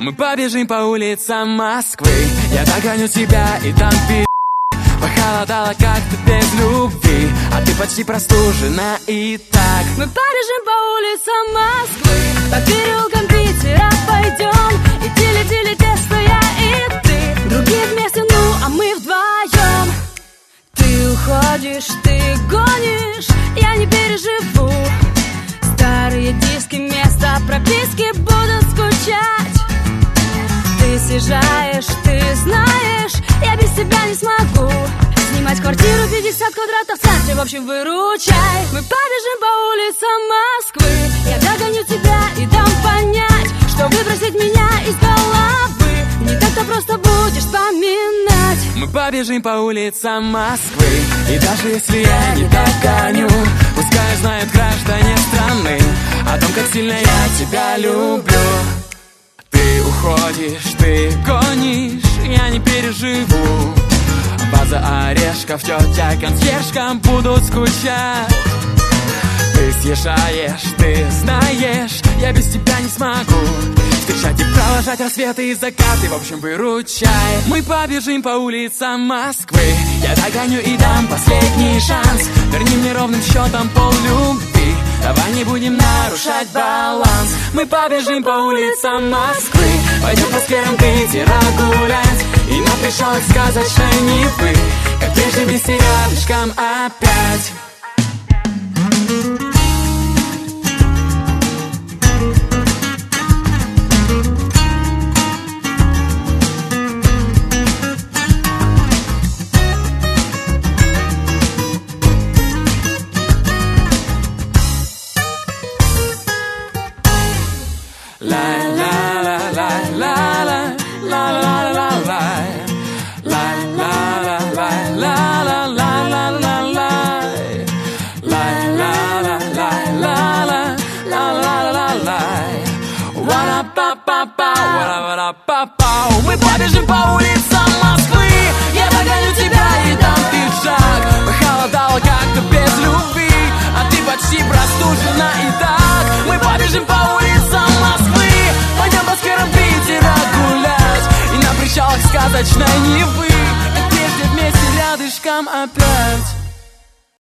Мы побежим по улицам Москвы. Я догоню тебя и там похолодало как-то без любви, а ты почти простужена и так. Мы побежим по улицам Москвы, по переулкам Питера пойдем. И тили-тили-те, стоя и ты, другие вместе, ну а мы вдвоем. Ты уходишь, ты гонишь, я не переживу. Старые диски, места прописки будут скучать. Ты съезжаешь, ты знаешь, я без тебя не смогу снимать квартиру 50 квадратов в центре, в общем, выручай. Мы побежим по улицам Москвы, я догоню тебя и дам понять, что выбросить меня из головы не так-то просто будешь вспоминать. Мы побежим по улицам Москвы, и даже если я не догоню, пускай знают граждане страны о том, как сильно я тебя люблю. Ты уходишь, ты гонишь, я не переживу. База орешков, тетя консьержка будут скучать. Ты съезжаешь, ты знаешь, я без тебя не смогу встречать и провожать рассветы и закаты, в общем, выручай. Мы побежим по улицам Москвы, я догоню и дам последний шанс. Верни мне ровным счетом поллюбви, давай не будем нарушать баланс. Мы побежим по улицам Москвы, пойдем по скверам Питера гулять, и нам пришел сказочной Невы, как прежде вместе рядышком опять. Мы побежим по улицам Москвы, я догоню тебя и дам пиджак. Похолодало как-то без любви, а ты почти простужена и так. Мы побежим по улицам Москвы, пойдем по скверам Питера гулять, и на причалах сказочной Невы, как прежде вместе рядышком опять.